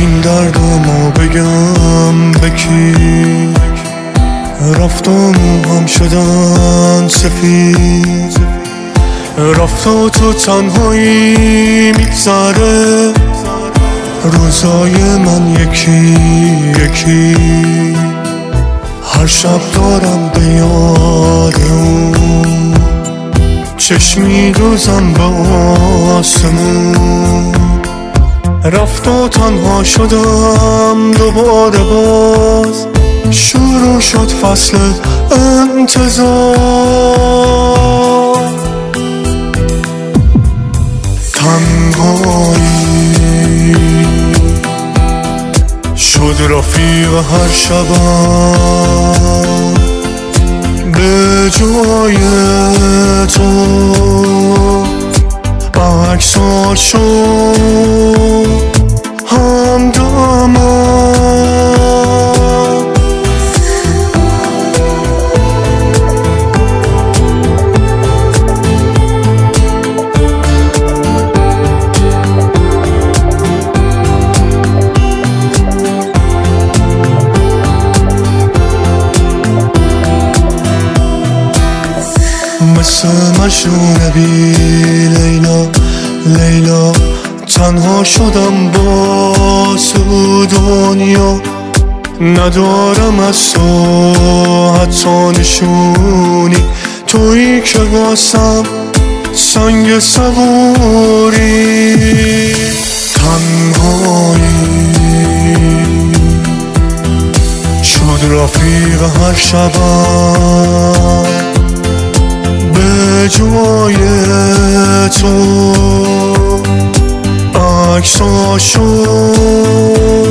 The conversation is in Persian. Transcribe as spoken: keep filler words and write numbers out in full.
این دردمو بگم بکی، رفت و موهم شدن سفید، رفت و تو تنهایی میگذره، روزای من یکی یکی، هر شب دارم به یاد اون، چشمی دوزم به آسمون، رفت و تنها شدم دوباره، باز شروع شد فصل انتظار، تنهایی شد رفیق هر شبم، به جای تو عکسات شد همدمم، مثل مجنون بی لیلا لیلا، تنها شدم باز تو دنیا، ندارم از تو حتی نشونی، تویی که واسم سنگ صبوری، تنهایی شد رفیق هر شبم، به جای تو عکساشو